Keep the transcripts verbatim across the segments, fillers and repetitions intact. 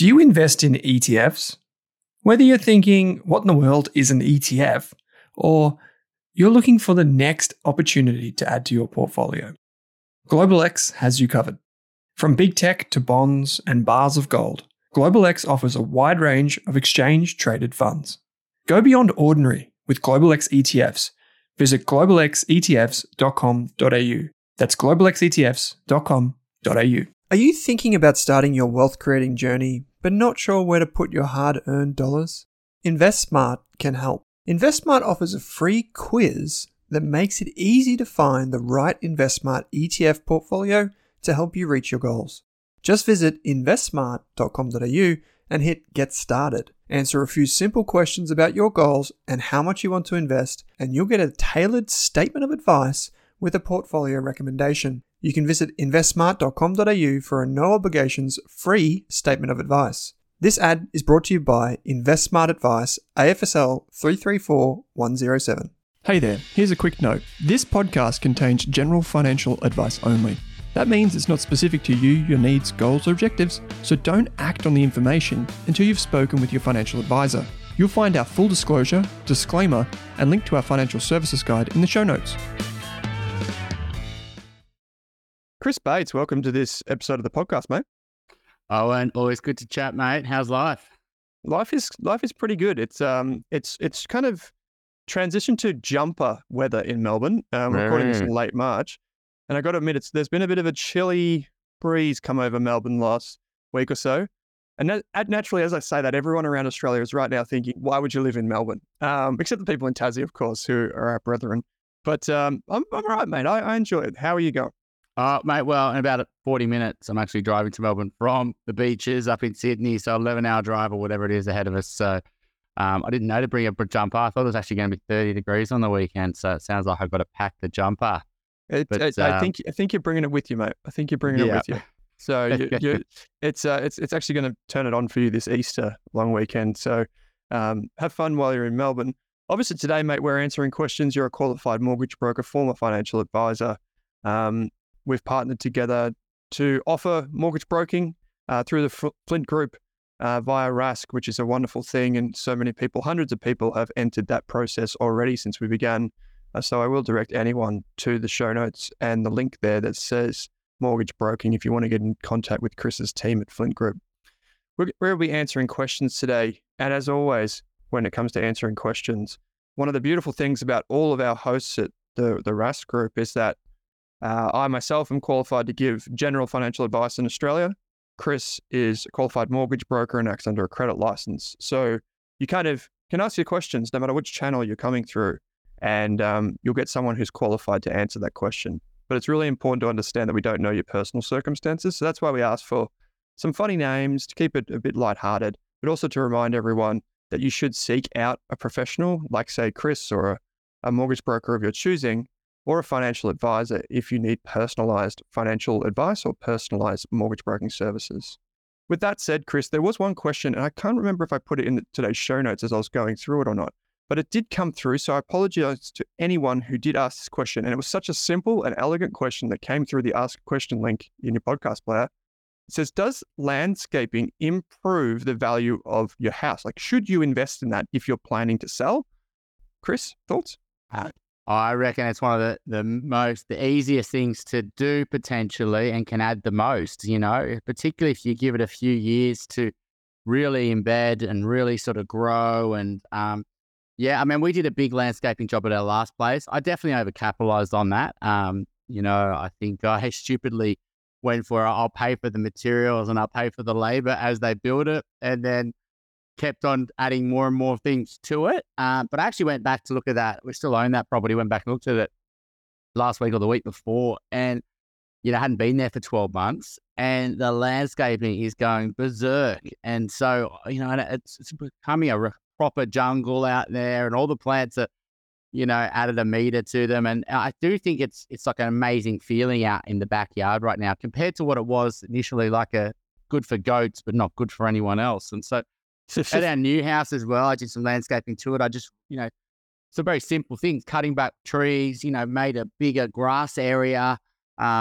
Do you invest in E T Fs? Whether you're thinking, what in the world is an E T F? Or you're looking for the next opportunity to add to your portfolio, Global X has you covered. From big tech to bonds and bars of gold, Global X offers a wide range of exchange-traded funds. Go beyond ordinary with Global X E T Fs. Visit global x e t f s dot com dot a u. That's global x e t f s dot com dot a u. Are you thinking about starting your wealth creating journey, but not sure where to put your hard-earned dollars? InvestSmart can help. InvestSmart offers a free quiz that makes it easy to find the right InvestSmart E T F portfolio to help you reach your goals. Just visit invest smart dot com dot a u and hit Get Started. Answer a few simple questions about your goals and how much you want to invest, and you'll get a tailored statement of advice with a portfolio recommendation. You can visit invest smart dot com dot a u for a no obligations free statement of advice. This ad is brought to you by InvestSmart Advice, A F S L three three four one zero seven. Hey there, here's a quick note. This podcast contains general financial advice only. That means it's not specific to you, your needs, goals, or objectives, so don't act on the information until you've spoken with your financial advisor. You'll find our full disclosure, disclaimer, and link to our financial services guide in the show notes. Chris Bates, welcome to this episode of the podcast, mate. Owen, always good to chat, mate. How's life? Life is life is pretty good. It's um it's it's kind of transitioned to jumper weather in Melbourne. Um, we're recording this in late March. And I got to admit, it's there's been a bit of a chilly breeze come over Melbourne last week or so. And that, naturally, as I say that, everyone around Australia is right now thinking, why would you live in Melbourne? Um, except the people in Tassie, of course, who are our brethren. But um, I'm, I'm all right, mate. I, I enjoy it. How are you going? Uh, mate, well, in about forty minutes, I'm actually driving to Melbourne from the beaches up in Sydney. So eleven hour drive or whatever it is ahead of us. So um, I didn't know to bring a jumper. I thought it was actually going to be thirty degrees on the weekend. So it sounds like I've got to pack the jumper. It, but, it, um, I think I think you're bringing it with you, mate. I think you're bringing yeah. it with you. So you, you, it's uh, it's it's actually going to turn it on for you this Easter long weekend. So um, have fun while you're in Melbourne. Obviously today, mate, we're answering questions. You're a qualified mortgage broker, former financial advisor. Um, we've partnered together to offer mortgage broking uh, through the Flint Group uh, via Rask, which is a wonderful thing. And so many people, hundreds of people, have entered that process already since we began. Uh, so I will direct anyone to the show notes and the link there that says mortgage broking if you want to get in contact with Chris's team at Flint Group. We're, we'll be answering questions today. And as always, when it comes to answering questions, one of the beautiful things about all of our hosts at the, the Rask Group is that uh, I myself am qualified to give general financial advice in Australia. Chris is a qualified mortgage broker and acts under a credit license. So you kind of can ask your questions no matter which channel you're coming through. And um, you'll get someone who's qualified to answer that question. But it's really important to understand that we don't know your personal circumstances. So that's why we ask for some funny names to keep it a bit lighthearted, but also to remind everyone that you should seek out a professional, like say Chris or a, a mortgage broker of your choosing, or a financial advisor if you need personalized financial advice or personalized mortgage broking services. With that said, Chris, there was one question, and I can't remember if I put it in today's show notes as I was going through it or not. But it did come through, so I apologize to anyone who did ask this question. And it was such a simple and elegant question that came through the Ask a Question link in your podcast player. It says, does landscaping improve the value of your house? Like, should you invest in that if you're planning to sell? Chris, thoughts? Uh, I reckon it's one of the, the most, the easiest things to do potentially and can add the most, you know, particularly if you give it a few years to really embed and really sort of grow and, um, yeah, I mean, we did a big landscaping job at our last place. I definitely overcapitalized on that. Um, you know, I think I stupidly went for, I'll pay for the materials and I'll pay for the labor as they build it, and then kept on adding more and more things to it. Um, but I actually went back to look at that. We still own that property. Went back and looked at it last week or the week before, and, you know, hadn't been there for twelve months, and the landscaping is going berserk. And so, you know, it's, it's becoming a proper jungle out there, and all the plants are, you know, added a meter to them. And I do think it's it's like an amazing feeling out in the backyard right now compared to what it was initially, like a good for goats, but not good for anyone else. And so at our new house as well, I did some landscaping to it. I just, you know, some very simple things, cutting back trees, you know, made a bigger grass area, um,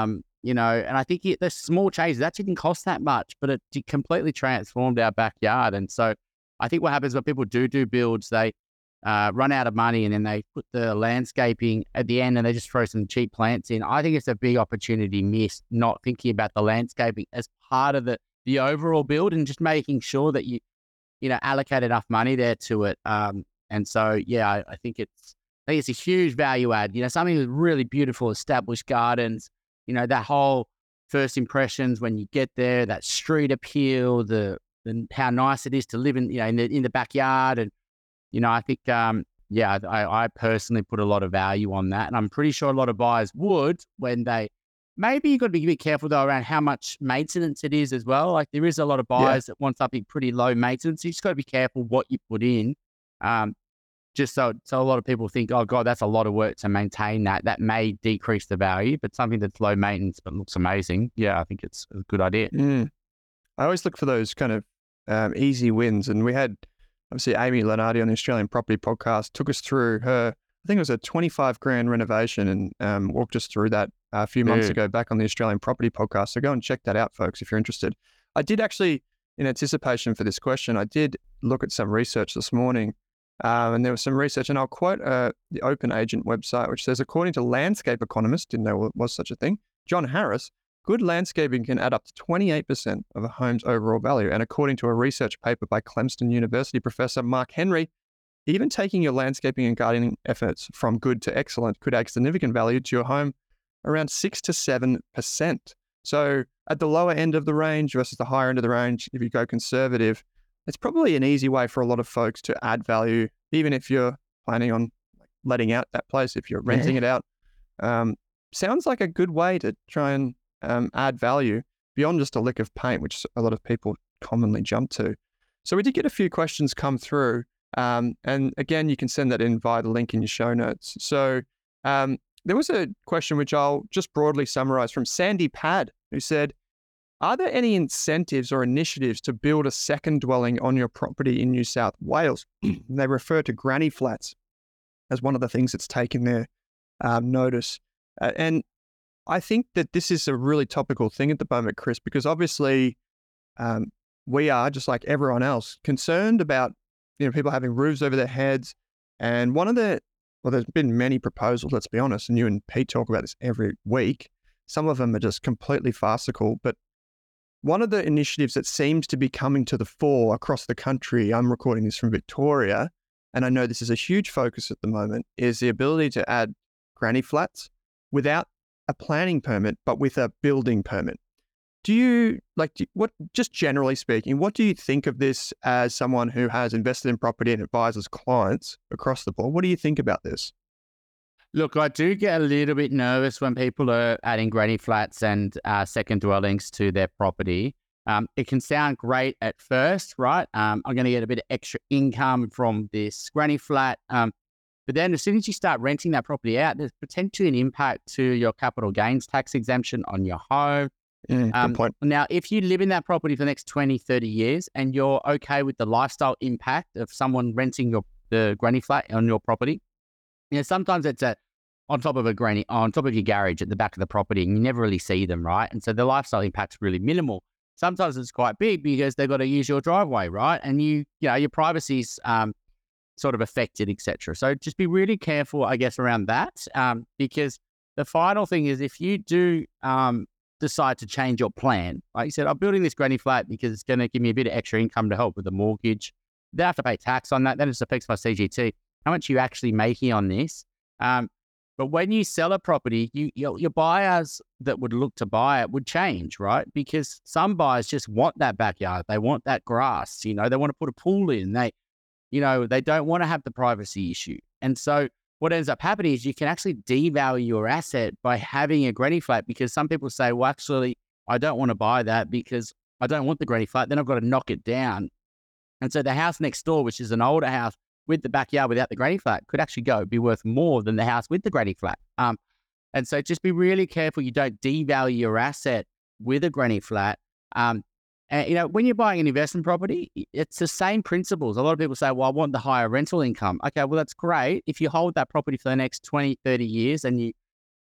you know, and I think it, the small changes that didn't cost that much, but it d- completely transformed our backyard. And so I think what happens when people do do builds, they uh, run out of money and then they put the landscaping at the end and they just throw some cheap plants in. I think it's a big opportunity missed, not thinking about the landscaping as part of the, the overall build and just making sure that you, you know, allocate enough money there to it. Um, and so, yeah, I, I think it's, I think it's a huge value add, you know, something with really beautiful established gardens, you know, that whole first impressions when you get there, that street appeal, the, the how nice it is to live in, you know, in the, in the backyard. And, you know, I think, um, yeah, I, I personally put a lot of value on that. And I'm pretty sure a lot of buyers would when they, maybe you've got to be a bit careful though around how much maintenance it is as well. Like there is a lot of buyers yeah. that want something pretty low maintenance. You just got to be careful what you put in. Um, just so, so a lot of people think, oh God, that's a lot of work to maintain that. That may decrease the value, but something that's low maintenance but looks amazing. Yeah, I think it's a good idea. Mm. I always look for those kind of um, easy wins. And we had, obviously, Amy Lenardi on the Australian Property Podcast took us through her, I think it was a twenty-five grand renovation and um, walked us through that a few months Dude. ago back on the Australian Property Podcast. So go and check that out, folks, if you're interested. I did actually, in anticipation for this question, I did look at some research this morning. Um, and there was some research, and I'll quote uh, the Open Agent website, which says, according to landscape economist, didn't know it was such a thing, John Harris, good landscaping can add up to twenty-eight percent of a home's overall value. And according to a research paper by Clemson University professor Mark Henry, even taking your landscaping and gardening efforts from good to excellent could add significant value to your home around six to seven percent. So at the lower end of the range versus the higher end of the range, if you go conservative, it's probably an easy way for a lot of folks to add value, even if you're planning on letting out that place, if you're renting it out. Um, sounds like a good way to try and um, add value beyond just a lick of paint, which a lot of people commonly jump to. So we did get a few questions come through. Um, and again, you can send that in via the link in your show notes. So um, there was a question which I'll just broadly summarize from Sandy Pad, who said, are there any incentives or initiatives to build a second dwelling on your property in New South Wales? They refer to granny flats as one of the things that's taken their um, notice. Uh, and I think that this is a really topical thing at the moment, Chris, because obviously um, we are, just like everyone else, concerned about you know people having roofs over their heads. And one of the, well, there's been many proposals, let's be honest, and you and Pete talk about this every week. Some of them are just completely farcical, but one of the initiatives that seems to be coming to the fore across the country, I'm recording this from Victoria, and I know this is a huge focus at the moment, is the ability to add granny flats without a planning permit, but with a building permit. Do you, like, do, what, just generally speaking, what do you think of this as someone who has invested in property and advises clients across the board? What do you think about this? Look, I do get a little bit nervous when people are adding granny flats and uh, second dwellings to their property. Um, it can sound great at first, right? Um, I'm going to get a bit of extra income from this granny flat. Um, but then as soon as you start renting that property out, there's potentially an impact to your capital gains tax exemption on your home. Mm, um, good point. Now, if you live in that property for the next twenty, thirty years and you're okay with the lifestyle impact of someone renting your the granny flat on your property, you know, sometimes it's a, on top of a granny, on top of your garage at the back of the property, and you never really see them, right? And so the lifestyle impact's really minimal. Sometimes it's quite big because they've got to use your driveway, right? And you, you know, your privacy's um, sort of affected, et cetera. So just be really careful, I guess, around that, um, because the final thing is if you do um, decide to change your plan, like you said, I'm building this granny flat because it's going to give me a bit of extra income to help with the mortgage. They have to pay tax on that. Then it affects my C G T. How much are you actually making on this? Um, but when you sell a property, you, your, your buyers that would look to buy it would change, right? Because some buyers just want that backyard. They want that grass, you know, they want to put a pool in. They, you know, they don't want to have the privacy issue. And so what ends up happening is you can actually devalue your asset by having a granny flat, because some people say, well, actually, I don't want to buy that because I don't want the granny flat. Then I've got to knock it down. And so the house next door, which is an older house with the backyard without the granny flat, could actually go be worth more than the house with the granny flat. Um, and so just be really careful you don't devalue your asset with a granny flat. Um, and, you know, when you're buying an investment property, it's the same principles. A lot of people say, well, I want the higher rental income. Okay, well, that's great. If you hold that property for the next twenty, thirty years and you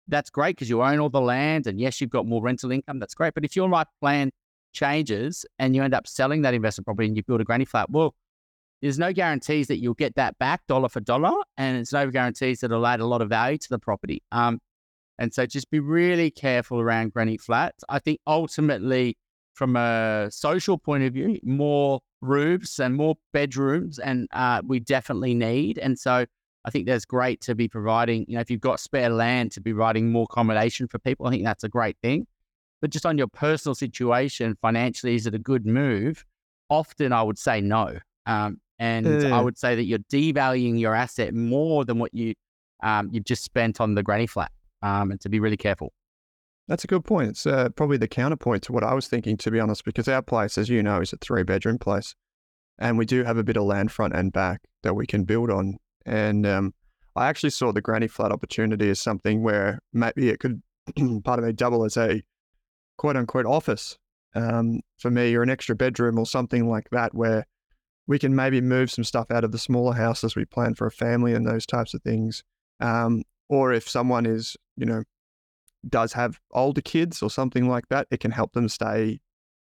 that's great because you own all the land and yes, you've got more rental income. That's great. But if your life plan changes and you end up selling that investment property and you build a granny flat, well, there's no guarantees that you'll get that back dollar for dollar. And it's no guarantees that it'll add a lot of value to the property. Um, and so just be really careful around granny flats. I think ultimately, from a social point of view, more rooms and more bedrooms, and uh, we definitely need. And so I think that's great to be providing, you know, if you've got spare land to be providing more accommodation for people, I think that's a great thing. But just on your personal situation, financially, is it a good move? Often I would say no. Um, and Yeah. I would say that you're devaluing your asset more than what you, um, you've just spent on the granny flat, um, and to be really careful. That's a good point. It's uh, probably the counterpoint to what I was thinking, to be honest, because our place, as you know, is a three bedroom place. And we do have a bit of land front and back that we can build on. And um, I actually saw the granny flat opportunity as something where maybe it could, pardon me, double as a quote unquote office um, for me, or an extra bedroom or something like that, where we can maybe move some stuff out of the smaller house as we plan for a family and those types of things. Um, or if someone is, you know, does have older kids or something like that, it can help them stay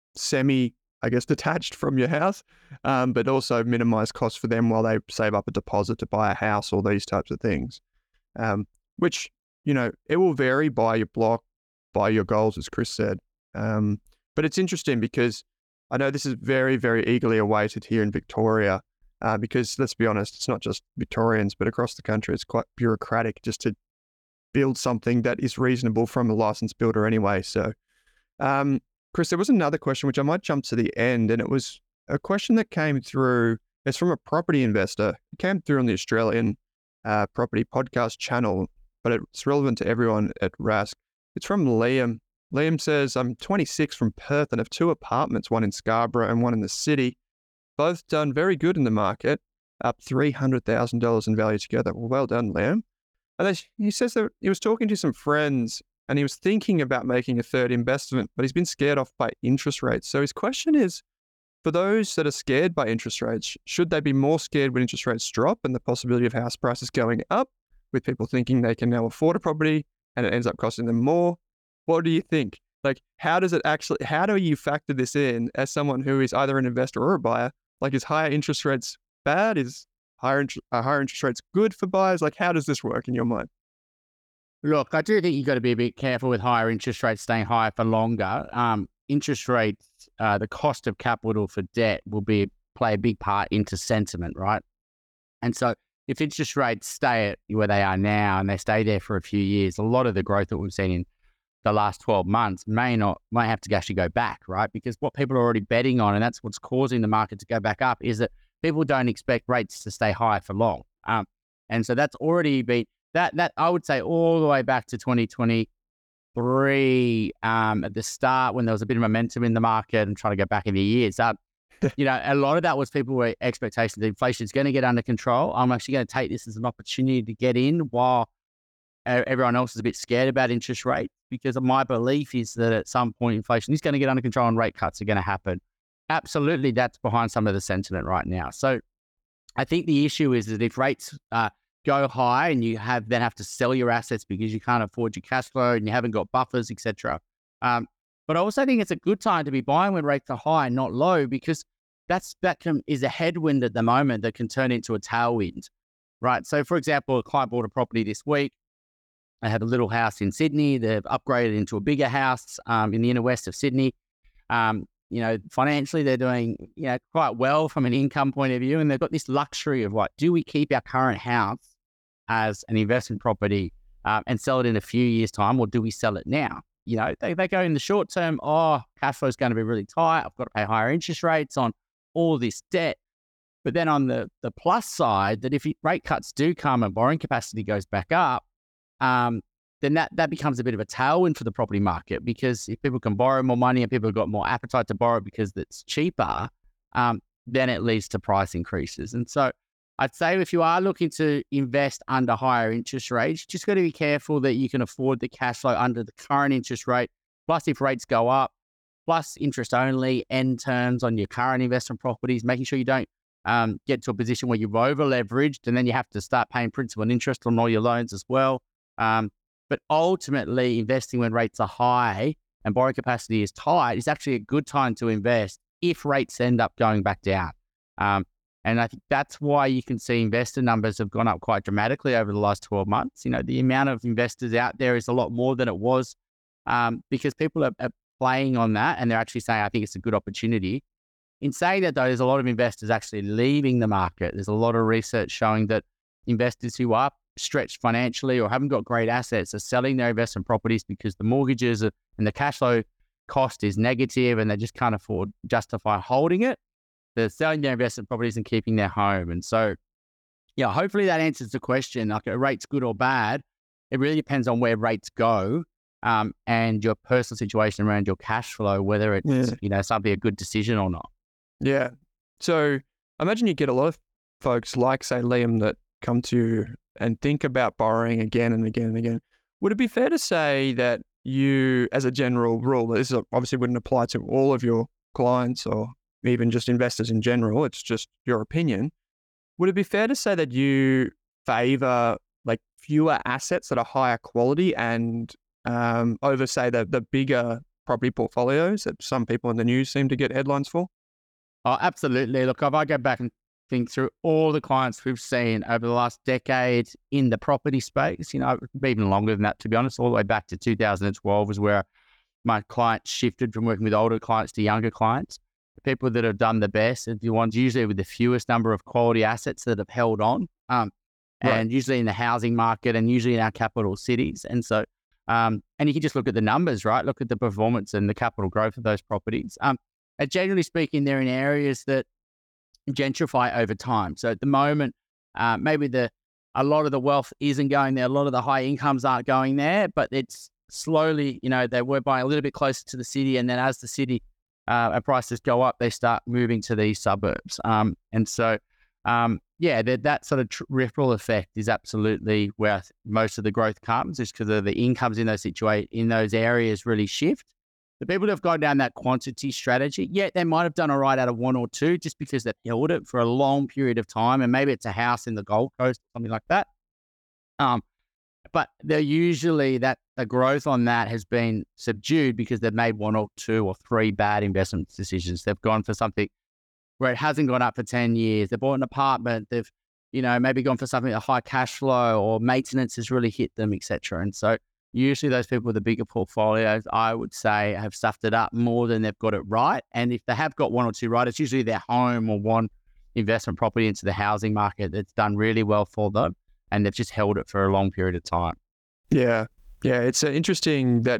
semi, I guess, detached from your house, um, but also minimize costs for them while they save up a deposit to buy a house or these types of things, um, which, you know, it will vary by your block, by your goals, as Chris said. Um, but it's interesting because I know this is very, very eagerly awaited here in Victoria, uh, because let's be honest, it's not just Victorians, but across the country, it's quite bureaucratic just to build something that is reasonable from a licensed builder anyway. So, um, Chris, there was another question, which I might jump to the end, and it was a question that came through. It's from a property investor. It came through on the Australian uh, Property Podcast channel, but it's relevant to everyone at Rask. It's from Liam. Liam says, I'm twenty-six from Perth and have two apartments, one in Scarborough and one in the city, both done very good in the market, up three hundred thousand dollars in value together. Well, well done, Liam. And then he says that he was talking to some friends and he was thinking about making a third investment, but he's been scared off by interest rates. So his question is, for those that are scared by interest rates, should they be more scared when interest rates drop and the possibility of house prices going up, with people thinking they can now afford a property and it ends up costing them more? What do you think? Like, how does it actually, how do you factor this in as someone who is either an investor or a buyer? Like, is higher interest rates bad? Is higher, int- uh, higher interest rates good for buyers? Like, how does this work in your mind? Look, I do think you've got to be a bit careful with higher interest rates staying higher for longer. Um, interest rates, uh, the cost of capital for debt will be play a big part into sentiment, right? And so if interest rates stay at where they are now and they stay there for a few years, a lot of the growth that we've seen in the last twelve months may not, may have to actually go back, right? Because what people are already betting on, and that's what's causing the market to go back up, is that people don't expect rates to stay high for long. Um, and so that's already been, that, that I would say all the way back to twenty twenty-three, um, at the start when there was a bit of momentum in the market and trying to go back in the years, uh, you know, a lot of that was people were expectations that inflation is going to get under control. I'm actually going to take this as an opportunity to get in while everyone else is a bit scared about interest rates, because my belief is that at some point inflation is going to get under control and rate cuts are going to happen. Absolutely, that's behind some of the sentiment right now. So I think the issue is that if rates uh, go high and you have then have to sell your assets because you can't afford your cash flow and you haven't got buffers, et cetera. Um, but I also think it's a good time to be buying when rates are high and not low, because that's that can, is a headwind at the moment that can turn into a tailwind, right? So, for example, a client bought a property this week. They had a little house in Sydney. They've upgraded into a bigger house um, in the inner west of Sydney. Um, you know, financially, they're doing, you know, quite well from an income point of view. And they've got this luxury of like, do we keep our current house as an investment property um, and sell it in a few years' time, or do we sell it now? You know, they, they go in the short term, oh, cash flow is going to be really tight. I've got to pay higher interest rates on all this debt. But then on the, the plus side, that if rate cuts do come and borrowing capacity goes back up, Um, then that, that becomes a bit of a tailwind for the property market, because if people can borrow more money and people have got more appetite to borrow because it's cheaper, um, then it leads to price increases. And so I'd say if you are looking to invest under higher interest rates, you just got to be careful that you can afford the cash flow under the current interest rate. Plus, if rates go up, plus interest only end terms on your current investment properties, making sure you don't um, get to a position where you've over leveraged and then you have to start paying principal and interest on all your loans as well. Um, But ultimately, investing when rates are high and borrowing capacity is tight is actually a good time to invest if rates end up going back down. Um, and I think that's why you can see investor numbers have gone up quite dramatically over the last twelve months. You know, the amount of investors out there is a lot more than it was um, because people are, are playing on that and they're actually saying, I think it's a good opportunity. In saying that, though, there's a lot of investors actually leaving the market. There's a lot of research showing that investors who are stretched financially or haven't got great assets are selling their investment properties because the mortgages are, and the cash flow cost is negative and they just can't afford justify holding it. They're selling their investment properties and keeping their home. And so, yeah, hopefully that answers the question. Like, a rate's good or bad, it really depends on where rates go um, and your personal situation around your cash flow, whether it's, yeah. you know, something a good decision or not. Yeah. So I imagine you get a lot of folks like, say, Liam, that come to you and think about borrowing again and again and again. Would it be fair to say that you, as a general rule, this obviously wouldn't apply to all of your clients or even just investors in general, it's just your opinion. Would it be fair to say that you favor like fewer assets that are higher quality and um, over, say, the, the bigger property portfolios that some people in the news seem to get headlines for? Oh, absolutely. Look, if I go back and think through all the clients we've seen over the last decade in the property space, you know, even longer than that, to be honest, all the way back to two thousand twelve was where my clients shifted from working with older clients to younger clients. The people that have done the best are the ones usually with the fewest number of quality assets that have held on, um, right. and usually in the housing market and usually in our capital cities. And so, um, and you can just look at the numbers, right? Look at the performance and the capital growth of those properties. Um, and generally speaking, they're in areas that gentrify over time. So at the moment, uh, maybe the a lot of the wealth isn't going there. A lot of the high incomes aren't going there, but it's slowly, you know, they were buying a little bit closer to the city. And then as the city uh, and prices go up, they start moving to these suburbs. Um, and so, um, yeah, that, that sort of tr- ripple effect is absolutely where most of the growth comes, is because of the incomes in those situa- in those areas really shift. The people that have gone down that quantity strategy, yeah, they might have done all right out of one or two just because they've held it for a long period of time, and maybe it's a house in the Gold Coast or something like that. Um, but they're usually that the growth on that has been subdued because they've made one or two or three bad investment decisions. They've gone for something where it hasn't gone up for ten years. They bought an apartment. They've, you know, maybe gone for something a high cash flow, or maintenance has really hit them, et cetera. And so usually those people with the bigger portfolios, I would say, have stuffed it up more than they've got it right. And if they have got one or two right, it's usually their home or one investment property into the housing market that's done really well for them, and they've just held it for a long period of time. Yeah. Yeah. It's uh, interesting that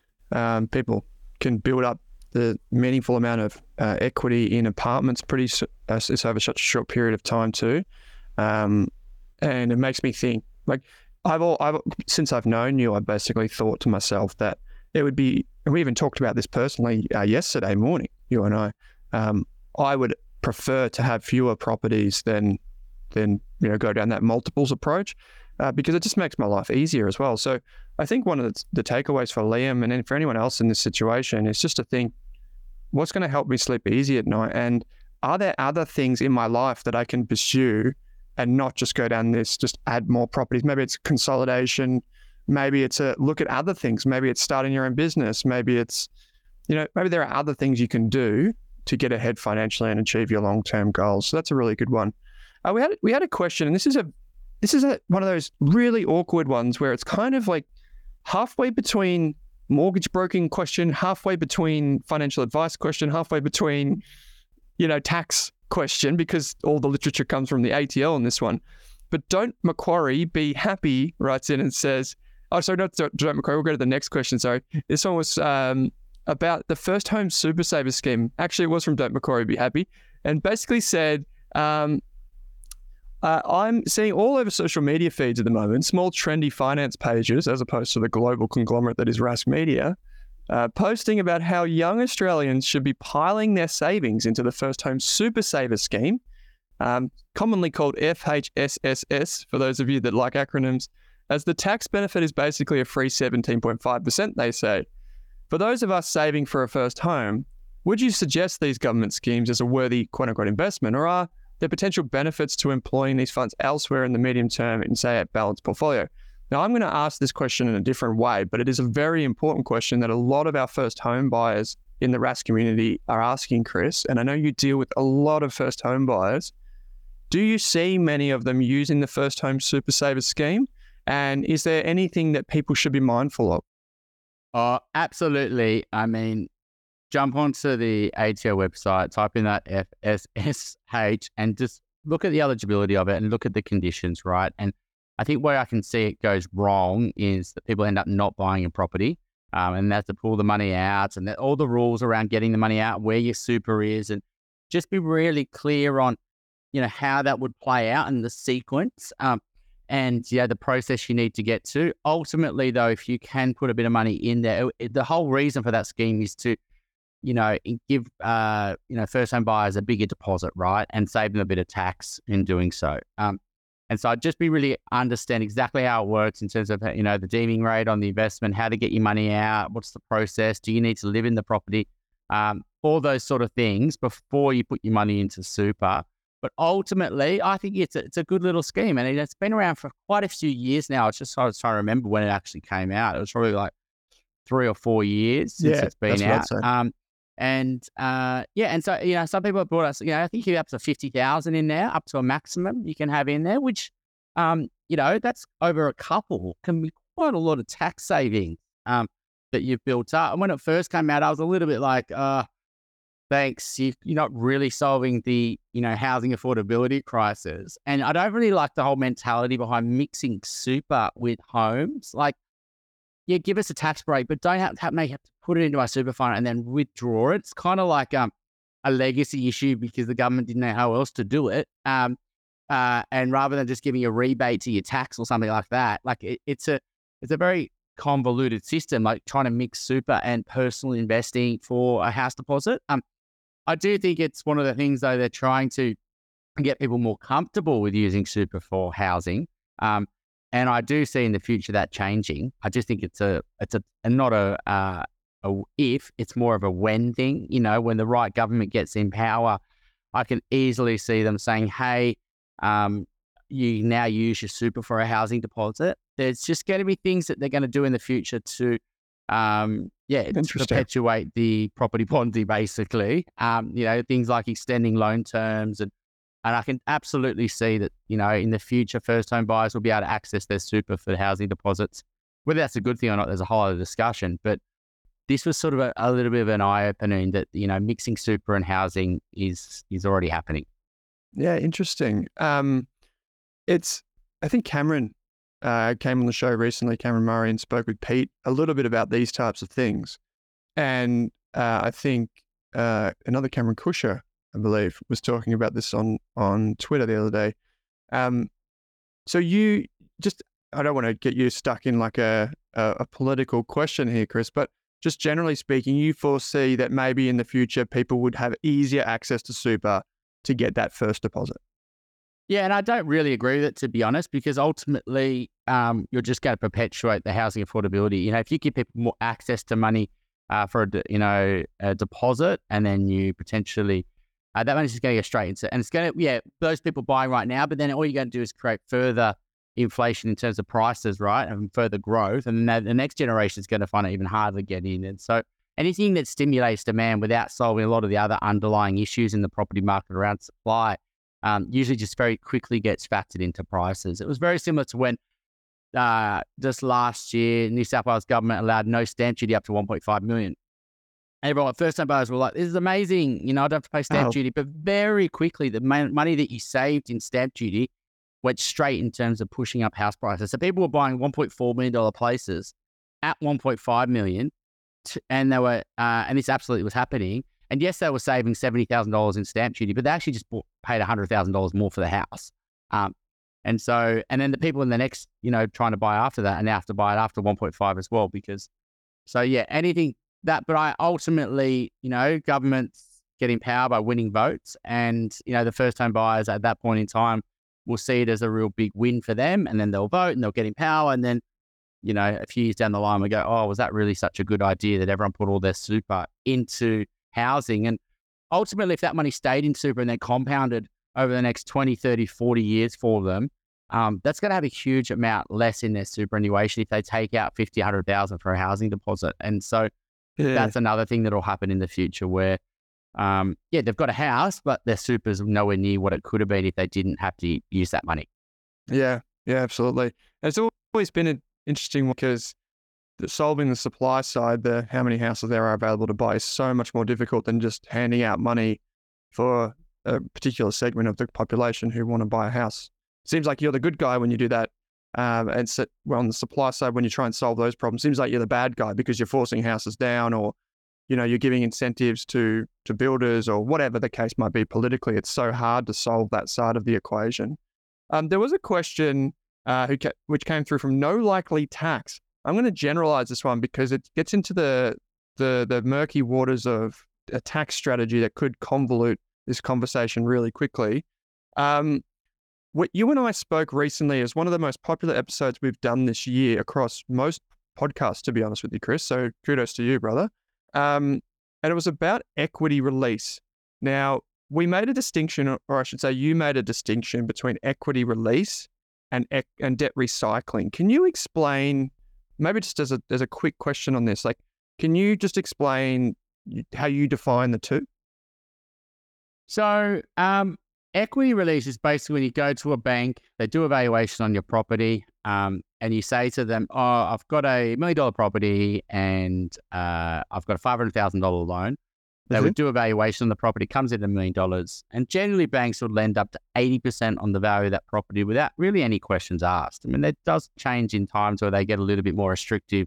um, people can build up the meaningful amount of uh, equity in apartments pretty uh, it's over such a short period of time too. Um, and it makes me think, like, I've, all, I've since I've known you, I basically thought to myself that it would be, and we even talked about this personally uh, yesterday morning, you and I, um, I would prefer to have fewer properties than, than you know, go down that multiples approach uh, because it just makes my life easier as well. So I think one of the, the takeaways for Liam and then for anyone else in this situation is just to think, what's going to help me sleep easy at night? And are there other things in my life that I can pursue and not just go down this, just add more properties? Maybe it's consolidation. Maybe it's a look at other things. Maybe it's starting your own business. Maybe it's, you know, maybe there are other things you can do to get ahead financially and achieve your long-term goals. So that's a really good one. Uh, we had we had a question, and this is a this is a, one of those really awkward ones where it's kind of like halfway between mortgage broking question, halfway between financial advice question, halfway between, you know, tax question, because all the literature comes from the A T L on this one. But Don't Macquarie Be Happy writes in and says, oh, sorry, not Don't Macquarie, we'll go to the next question, sorry. This one was um, about the First Home Super Saver Scheme. Actually, it was from Don't Macquarie Be Happy, and basically said, um, uh, I'm seeing all over social media feeds at the moment, small trendy finance pages, as opposed to the global conglomerate that is Rask Media, Uh, posting about how young Australians should be piling their savings into the First Home Super Saver Scheme, um, commonly called F H S S S, for those of you that like acronyms, as the tax benefit is basically a free seventeen point five percent, they say. For those of us saving for a first home, would you suggest these government schemes as a worthy quote-unquote investment, or are there potential benefits to employing these funds elsewhere in the medium term in, say, a balanced portfolio? Now, I'm going to ask this question in a different way, but it is a very important question that a lot of our first home buyers in the R A S community are asking, Chris. And I know you deal with a lot of first home buyers. Do you see many of them using the First Home Super Saver scheme? And is there anything that people should be mindful of? Oh, absolutely. I mean, jump onto the A T O website, type in that F S S H and just look at the eligibility of it and look at the conditions, right? And I think where I can see it goes wrong is that people end up not buying a property um, and they have to pull the money out and that all the rules around getting the money out, where your super is, and just be really clear on, you know, how that would play out in the sequence um, and, yeah, the process you need to get to. Ultimately, though, if you can put a bit of money in there, it, the whole reason for that scheme is to, you know, give, uh, you know, first home buyers a bigger deposit, right? And save them a bit of tax in doing so. Um, and so I'd just be really understand exactly how it works in terms of, you know, the deeming rate on the investment, how to get your money out, what's the process, do you need to live in the property, um, all those sort of things before you put your money into super. But ultimately, I think it's a, it's a good little scheme, and it's been around for quite a few years now. It's just I was trying to remember when it actually came out. It was probably like three or four years since Yeah, it's been that's what I'd out. say. Um, and uh, yeah, and so you know, some people have brought us. You know, I think you have up to fifty thousand in there, up to a maximum you can have in there, which um, you know, that's over a couple can be quite a lot of tax savings um that you've built up. And when it first came out, I was a little bit like, uh. Thanks. You, you're not really solving the, you know, housing affordability crisis. And I don't really like the whole mentality behind mixing super with homes. Like, yeah, give us a tax break, but don't have, have, may have to put it into our super fund and then withdraw it. It's kind of like um, a legacy issue because the government didn't know how else to do it. Um, uh, and rather than just giving a rebate to your tax or something like that, like it, it's a it's a very convoluted system, like trying to mix super and personal investing for a house deposit. Um, I do think it's one of the things, though, they're trying to get people more comfortable with using super for housing. Um, and I do see in the future that changing. I just think it's a, it's a, and not a, uh, a if, it's more of a when thing. You know, when the right government gets in power, I can easily see them saying, hey, um, you now use your super for a housing deposit. There's just going to be things that they're going to do in the future to, um, yeah, to perpetuate the property Ponzi, basically. Um, you know, things like extending loan terms. And, and I can absolutely see that, you know, in the future, first home buyers will be able to access their super for housing deposits. Whether that's a good thing or not, there's a whole other discussion. But this was sort of a, a little bit of an eye-opening that, you know, mixing super and housing is is already happening. Yeah, interesting. Um, it's, I think Cameron uh, came on the show recently, Cameron Murray, and spoke with Pete a little bit about these types of things. And uh, I think uh, another Cameron Kusher, I believe, was talking about this on, on Twitter the other day. Um, so you just, I don't want to get you stuck in like a, a, a political question here, Chris, but just generally speaking, you foresee that maybe in the future, people would have easier access to super to get that first deposit. Yeah, and I don't really agree with it, to be honest, because ultimately um, you're just going to perpetuate the housing affordability. You know, if you give people more access to money uh, for, a, you know, a deposit, and then you potentially, uh, that money's just going to go straight into, and it's going to, yeah, those people buying right now, but then all you're going to do is create further inflation in terms of prices, right, and further growth, and then the next generation is going to find it even harder to get in. And so anything that stimulates demand without solving a lot of the other underlying issues in the property market around supply, Um, usually just very quickly gets factored into prices. It was very similar to when uh, just last year, New South Wales government allowed no stamp duty up to one point five million. Everyone, first-time buyers were like, this is amazing. You know, I don't have to pay stamp Oh. duty. But very quickly, the ma- money that you saved in stamp duty went straight in terms of pushing up house prices. So people were buying one point four million dollars places at one point five million dollars, and they were, uh, and this absolutely was happening. And yes, they were saving seventy thousand dollars in stamp duty, but they actually just bought, paid one hundred thousand dollars more for the house. Um, and so, and then the people in the next, you know, trying to buy after that and now have to buy it after one point five as well, because, so yeah, anything that, but I ultimately, you know, governments get in power by winning votes, and, you know, the first time buyers at that point in time will see it as a real big win for them, and then they'll vote and they'll get in power. And then, you know, a few years down the line, we go, oh, was that really such a good idea that everyone put all their super into housing? And ultimately, if that money stayed in super and then compounded over the next twenty, thirty, forty years for them, um, that's going to have a huge amount less in their superannuation if they take out fifty, one hundred thousand for a housing deposit. And so Yeah. that's another thing that will happen in the future where, um, yeah, they've got a house, but their super's nowhere near what it could have been if they didn't have to use that money. Yeah, yeah, absolutely. And it's always been an interesting one because the solving the supply side, the how many houses there are available to buy is so much more difficult than just handing out money for a particular segment of the population who want to buy a house. Seems like you're the good guy when you do that. Um, and so, well, on the supply side, when you try and solve those problems, seems like you're the bad guy because you're forcing houses down, or you know, you're giving incentives to to builders, or whatever the case might be politically. It's so hard to solve that side of the equation. Um, there was a question uh, who ca- which came through from No Likely Tax. I'm going to generalize this one because it gets into the the the murky waters of a tax strategy that could convolute this conversation really quickly. Um, what you and I spoke recently is one of the most popular episodes we've done this year across most podcasts, to be honest with you, Chris. So kudos to you, brother. Um, and it was about equity release. Now, we made a distinction, or I should say you made a distinction between equity release and and debt recycling. Can you explain, maybe just as a, as a quick question on this, like, can you just explain how you define the two? So um, equity release is basically when you go to a bank, they do a valuation on your property, um, and you say to them, oh, I've got a million dollar property and uh, I've got a five hundred thousand dollars loan. They Mm-hmm. would do a valuation on the property, comes in a million dollars. And generally banks would lend up to eighty percent on the value of that property without really any questions asked. I mean, that does change in times where they get a little bit more restrictive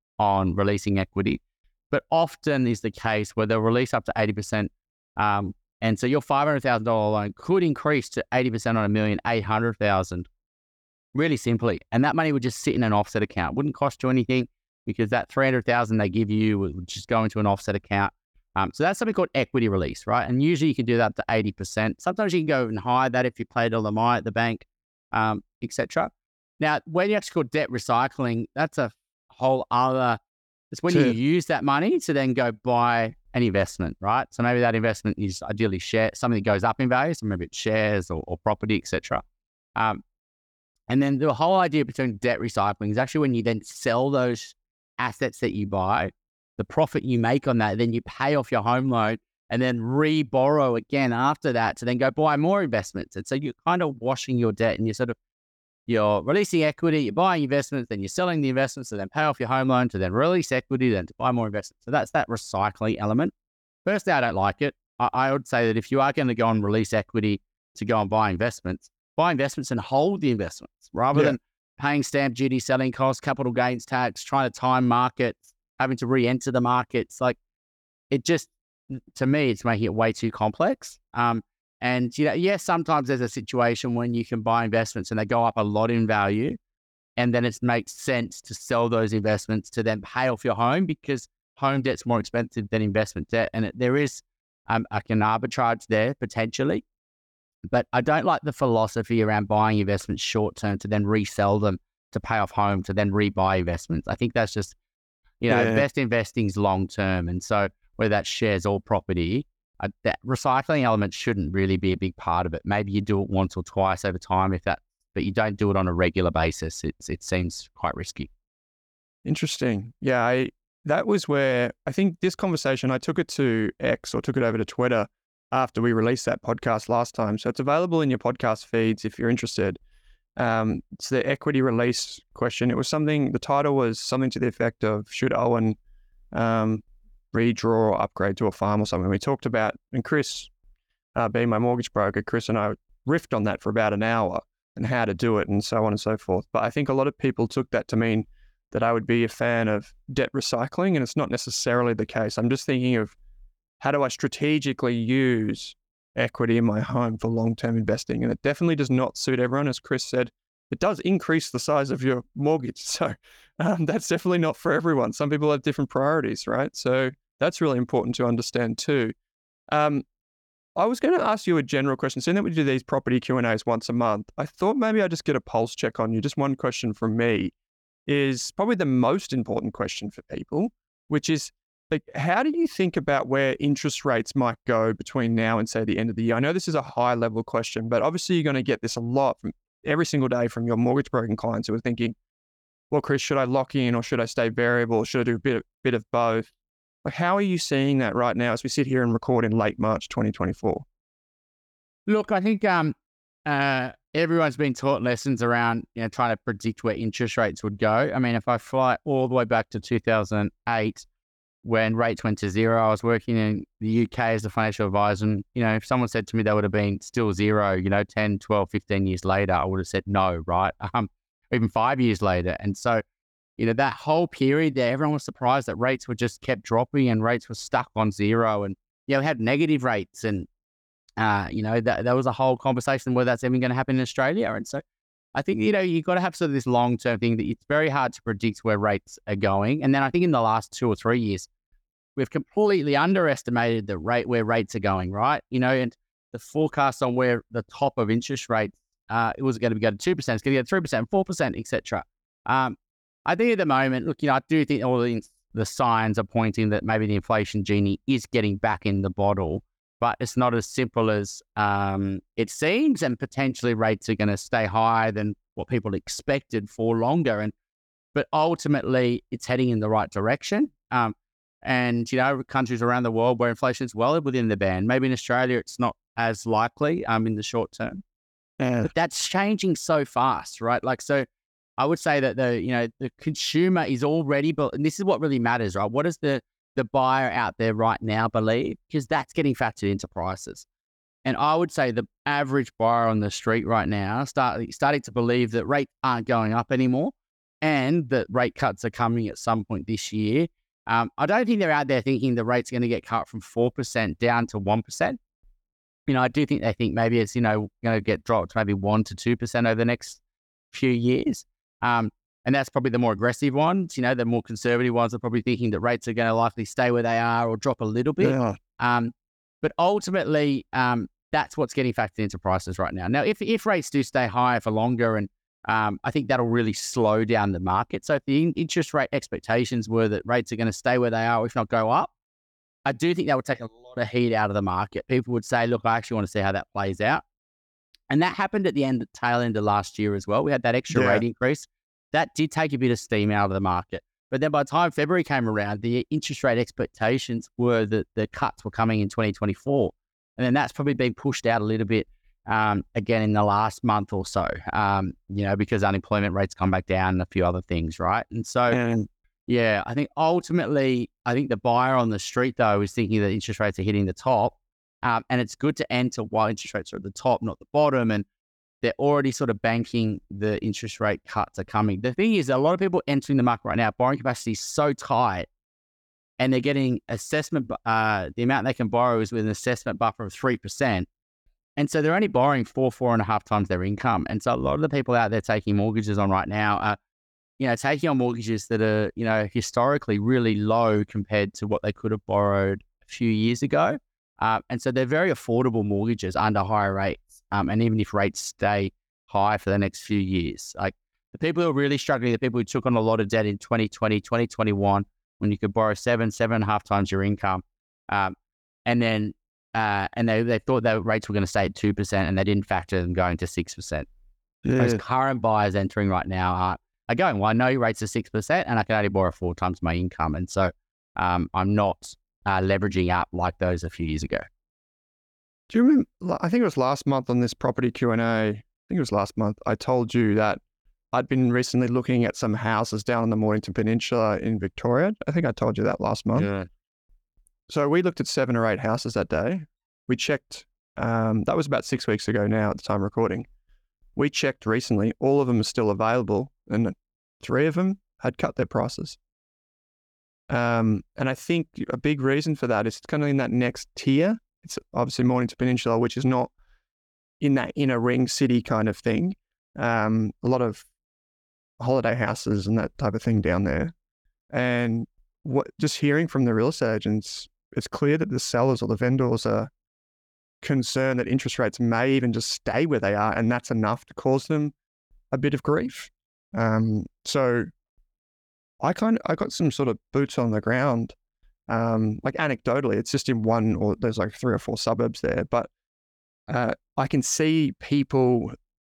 on releasing equity, but often is the case where they'll release up to eighty percent. Um, and so your five hundred thousand dollars loan could increase to eighty percent on a million, eight hundred thousand, really simply. And that money would just sit in an offset account. Wouldn't cost you anything because that three hundred thousand they give you would just go into an offset account. Um, so that's something called equity release, right? And usually you can do that up to eighty percent. Sometimes you can go even higher that if you played L M I at the bank, um, et cetera. Now, when you actually call debt recycling, that's a whole other, it's when Sure. you use that money to then go buy an investment, right? So maybe that investment is ideally share, something that goes up in value, so maybe it's shares or, or property, et cetera. Um, and then the whole idea between debt recycling is actually when you then sell those assets that you buy, the profit you make on that, then you pay off your home loan and then re-borrow again after that to then go buy more investments. And so you're kind of washing your debt and you're sort of, you're releasing equity, you're buying investments, then you're selling the investments to then pay off your home loan, to then release equity, then to buy more investments. So that's that recycling element. Personally, I don't like it. I, I would say that if you are going to go and release equity to go and buy investments, buy investments and hold the investments rather Yeah. than paying stamp duty, selling costs, capital gains tax, trying to time markets, having to re-enter the markets. Like it just, to me, it's making it way too complex. Um, and, you know, yes, sometimes there's a situation when you can buy investments and they go up a lot in value. And then it makes sense to sell those investments to then pay off your home because home debt's more expensive than investment debt. And it, there is um, like an arbitrage there potentially. But I don't like the philosophy around buying investments short term to then resell them to pay off home to then rebuy investments. I think that's just, you know, Yeah. best investing is long term. And so whether that's shares or property, uh, that recycling element shouldn't really be a big part of it. Maybe you do it once or twice over time if that, but you don't do it on a regular basis. It's, it seems quite risky. Interesting. Yeah, I that was where I think this conversation, I took it to X or took it over to Twitter after we released that podcast last time. So it's available in your podcast feeds if you're interested. Um, it's the equity release question. It was something, the title was something to the effect of, should Owen um, redraw or upgrade to a farm or something? We talked about, and Chris, uh, being my mortgage broker, Chris and I riffed on that for about an hour and how to do it and so on and so forth. But I think a lot of people took that to mean that I would be a fan of debt recycling, and it's not necessarily the case. I'm just thinking of how do I strategically use equity in my home for long-term investing? And it definitely does not suit everyone. As Chris said, it does increase the size of your mortgage. So um, that's definitely not for everyone. Some people have different priorities, right? So that's really important to understand too. Um, I was going to ask you a general question. Seeing that we do these property Q and A's once a month, I thought maybe I'd just get a pulse check on you. Just one question from me is probably the most important question for people, which is, like, how do you think about where interest rates might go between now and, say, the end of the year? I know this is a high-level question, but obviously you're going to get this a lot from every single day from your mortgage broking clients who are thinking, well, Chris, should I lock in or should I stay variable? Should I do a bit, bit of both? Like, how are you seeing that right now as we sit here and record in late March twenty twenty-four? Look, I think um, uh, everyone's been taught lessons around, you know, trying to predict where interest rates would go. I mean, if I fly all the way back to two thousand eight, when rates went to zero, I was working in the U K as a financial advisor. And, you know, if someone said to me they would have been still zero, you know, ten, twelve, fifteen years later, I would have said no, right? Um, even five years later. And so, you know, that whole period there, everyone was surprised that rates were just kept dropping and rates were stuck on zero. And, you know, we had negative rates and, uh, you know, that there was a whole conversation whether that's even going to happen in Australia. And so I think, you know, you've got to have sort of this long-term thing that it's very hard to predict where rates are going. And then I think in the last two or three years, we've completely underestimated the rate where rates are going, right? You know, and the forecast on where the top of interest rates, uh, it was going to go to two percent, it's going to go to three percent, four percent, et cetera. Um, I think at the moment, look, you know, I do think all the, the signs are pointing that maybe the inflation genie is getting back in the bottle, but it's not as simple as um, it seems, and potentially rates are going to stay higher than what people expected for longer. And but ultimately, it's heading in the right direction. Um, and, you know, countries around the world where inflation is well within the band. Maybe in Australia, it's not as likely um, in the short term. Yeah. But that's changing so fast, right? Like, so I would say that the, you know, the consumer is already, but and this is what really matters, right? What does the, the buyer out there right now believe? Because that's getting factored into prices. And I would say the average buyer on the street right now start, starting to believe that rates aren't going up anymore and that rate cuts are coming at some point this year. Um, I don't think they're out there thinking the rate's going to get cut from four percent down to one percent. You know, I do think they think maybe it's, you know, going to get dropped to maybe one to two percent over the next few years. Um, and that's probably the more aggressive ones. You know, the more conservative ones are probably thinking that rates are going to likely stay where they are or drop a little bit. Yeah. Um, but ultimately, um, that's what's getting factored into prices right now. Now, if if rates do stay higher for longer, and um, I think that'll really slow down the market. So if the in- interest rate expectations were that rates are going to stay where they are, or if not go up, I do think that would take a lot of heat out of the market. People would say, look, I actually want to see how that plays out. And that happened at the end, tail end of last year as well. We had that extra Yeah. rate increase. That did take a bit of steam out of the market. But then by the time February came around, the interest rate expectations were that the cuts were coming in twenty twenty-four. And then that's probably been pushed out a little bit um, again in the last month or so, um, you know, because unemployment rates come back down and a few other things, right? And so, And yeah, I think ultimately, I think the buyer on the street, though, is thinking that interest rates are hitting the top. Um, and it's good to enter while interest rates are at the top, not the bottom. And they're already sort of banking the interest rate cuts are coming. The thing is, a lot of people entering the market right now, borrowing capacity is so tight, and they're getting assessment, uh, the amount they can borrow is with an assessment buffer of three percent. And so they're only borrowing four, four and a half times their income. And so a lot of the people out there taking mortgages on right now are, you know, taking on mortgages that are, you know, historically really low compared to what they could have borrowed a few years ago. Uh, and so they're very affordable mortgages under higher rates. Um, and even if rates stay high for the next few years, like the people who are really struggling, the people who took on a lot of debt in twenty twenty, twenty twenty-one, when you could borrow seven, seven and a half times your income. Um, and then, uh, and they, they thought that rates were going to stay at two percent and they didn't factor them going to six percent. yeah. Those current buyers entering right now are, are going, well, I know rates are six percent and I can only borrow four times my income. And so um, I'm not uh, leveraging up like those a few years ago. Do you remember, I think it was last month on this property Q and A, I think it was last month, I told you that I'd been recently looking at some houses down on the Mornington Peninsula in Victoria. I think I told you that last month. Yeah. So we looked at seven or eight houses that day. We checked, um, that was about six weeks ago now at the time of recording. We checked recently, all of them are still available, and three of them had cut their prices. Um, and I think a big reason for that is kind of in that next tier. It's obviously Mornington Peninsula, which is not in that inner ring city kind of thing. Um, a lot of holiday houses and that type of thing down there. And what just hearing from the real estate agents, it's clear that the sellers or the vendors are concerned that interest rates may even just stay where they are, and that's enough to cause them a bit of grief. Um, so I kind of, I got some sort of boots on the ground. Um, like anecdotally, it's just in one, or there's like three or four suburbs there, but uh, I can see people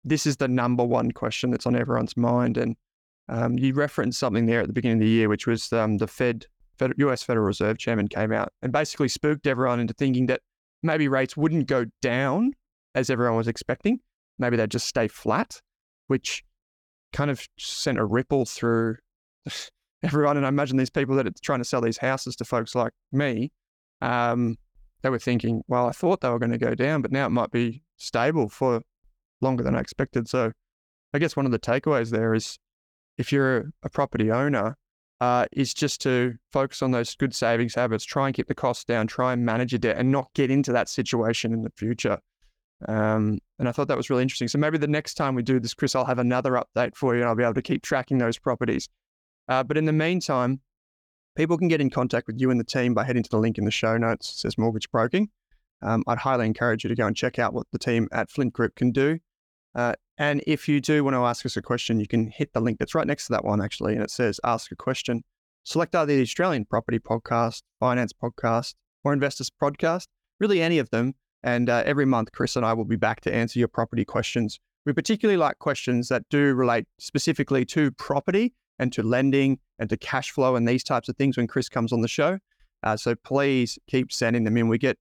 this is the number one question that's on everyone's mind. And um, you referenced something there at the beginning of the year, which was um, the Fed, Fed, U S Federal Reserve Chairman came out and basically spooked everyone into thinking that maybe rates wouldn't go down as everyone was expecting. Maybe they'd just stay flat, which kind of sent a ripple through everyone. And I imagine these people that are trying to sell these houses to folks like me, um, they were thinking, well, I thought they were going to go down, but now it might be stable for longer than I expected. So I guess one of the takeaways there is if you're a property owner, uh, is just to focus on those good savings habits, try and keep the costs down, try and manage your debt and not get into that situation in the future. Um, and I thought that was really interesting. So maybe the next time we do this, Chris, I'll have another update for you and I'll be able to keep tracking those properties. Uh, but in the meantime, people can get in contact with you and the team by heading to the link in the show notes. It says Mortgage Broking. Um, I'd highly encourage you to go and check out what the team at Flint Group can do. Uh, and if you do want to ask us a question, you can hit the link that's right next to that one, actually, and it says Ask a Question. Select either the Australian Property Podcast, Finance Podcast, or Investors Podcast, really any of them. And uh, every month, Chris and I will be back to answer your property questions. We particularly like questions that do relate specifically to property and to lending and to cash flow and these types of things when Chris comes on the show. Uh, so please keep sending them in. We get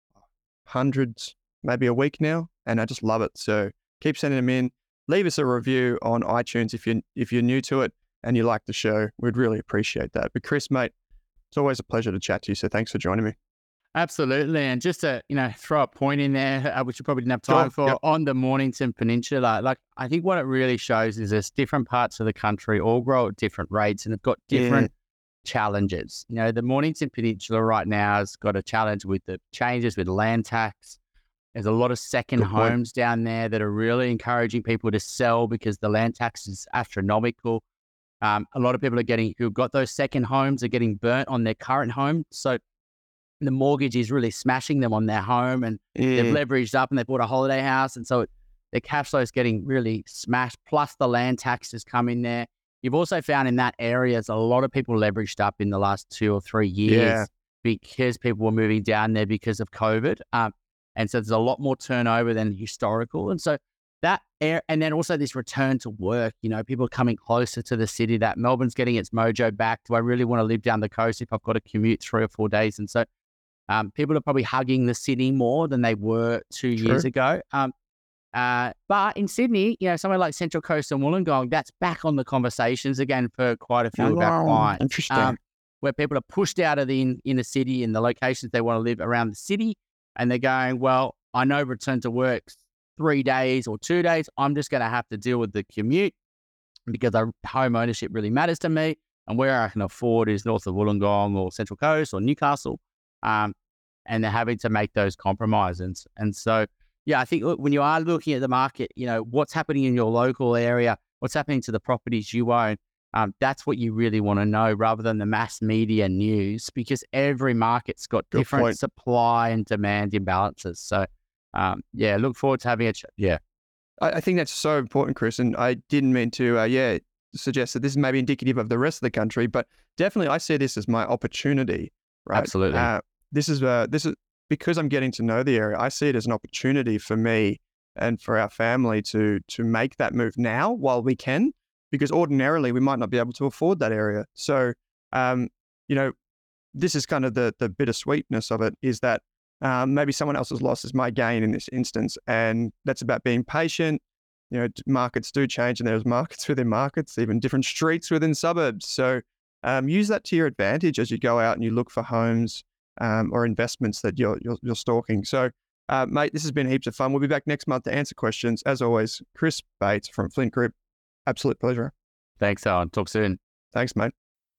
hundreds, maybe a week now, and I just love it. So keep sending them in. Leave us a review on iTunes if you're, if you're new to it and you like the show. We'd really appreciate that. But Chris, mate, it's always a pleasure to chat to you. So thanks for joining me. Absolutely. And just to, you know, throw a point in there, uh, which you probably didn't have time sure. for, yep. on the Mornington Peninsula, like I think what it really shows is there's different parts of the country all grow at different rates and have got different yeah. challenges. You know, the Mornington Peninsula right now has got a challenge with the changes with land tax. There's a lot of second Good homes point. down there that are really encouraging people to sell because the land tax is astronomical. Um, a lot of people are getting, who've got those second homes are getting burnt on their current home. So the mortgage is really smashing them on their home and yeah. they've leveraged up and they bought a holiday house. And so it, their cash flow is getting really smashed. Plus the land tax has come in there. You've also found in that area, there's a lot of people leveraged up in the last two or three years yeah. because people were moving down there because of COVID. Um, and so there's a lot more turnover than historical. And so that air, and then also this return to work, you know, people are coming closer to the city, that Melbourne's getting its mojo back. Do I really want to live down the coast if I've got to commute three or four days? And so Um, people are probably hugging the city more than they were two True. years ago. Um, uh, but in Sydney, you know, somewhere like Central Coast and Wollongong, that's back on the conversations again for quite a few oh, of our clients. Interesting. Um, where people are pushed out of the in, inner city and the locations they want to live around the city. And they're going, well, I know return to work three days or two days. I'm just going to have to deal with the commute because our home ownership really matters to me. And where I can afford is north of Wollongong or Central Coast or Newcastle. Um, and they're having to make those compromises. And so, yeah, I think when you are looking at the market, you know, what's happening in your local area, what's happening to the properties you own, um, that's what you really want to know rather than the mass media news, because every market's got Good different point. supply and demand imbalances. So, um, yeah, look forward to having a chat. Yeah. I, I think that's so important, Chris. And I didn't mean to, uh, yeah, suggest that this is maybe indicative of the rest of the country, but definitely I see this as my opportunity. Right? Absolutely. Uh, this is uh, this is because I'm getting to know the area. I see it as an opportunity for me and for our family to to make that move now while we can, because ordinarily we might not be able to afford that area. So, um, you know, this is kind of the the bittersweetness of it is that um, maybe someone else's loss is my gain in this instance, and that's about being patient. You know, markets do change, and there's markets within markets, even different streets within suburbs. So. Um, use that to your advantage as you go out and you look for homes um, or investments that you're, you're, you're stalking. So, uh, mate, this has been heaps of fun. We'll be back next month to answer questions. As always, Chris Bates from Flint Group. Absolute pleasure. Thanks, Alan. Talk soon. Thanks, mate.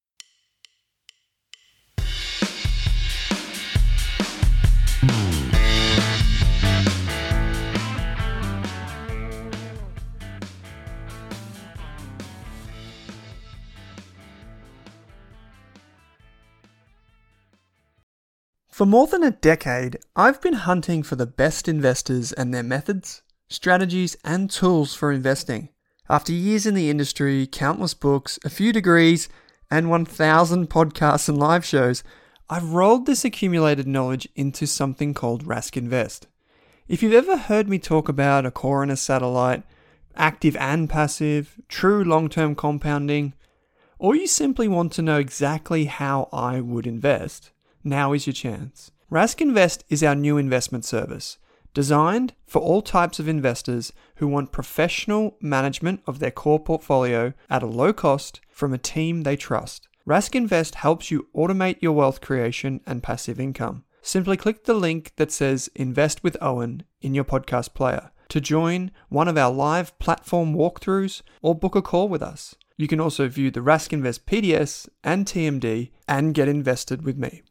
For more than a decade, I've been hunting for the best investors and their methods, strategies, and tools for investing. After years in the industry, countless books, a few degrees, and one thousand podcasts and live shows, I've rolled this accumulated knowledge into something called Rask Invest. If you've ever heard me talk about a core and a satellite, active and passive, true long-term compounding, or you simply want to know exactly how I would invest, now is your chance. Rask Invest is our new investment service, designed for all types of investors who want professional management of their core portfolio at a low cost from a team they trust. Rask Invest helps you automate your wealth creation and passive income. Simply click the link that says Invest with Owen in your podcast player to join one of our live platform walkthroughs or book a call with us. You can also view the Rask Invest P D S and T M D and get invested with me.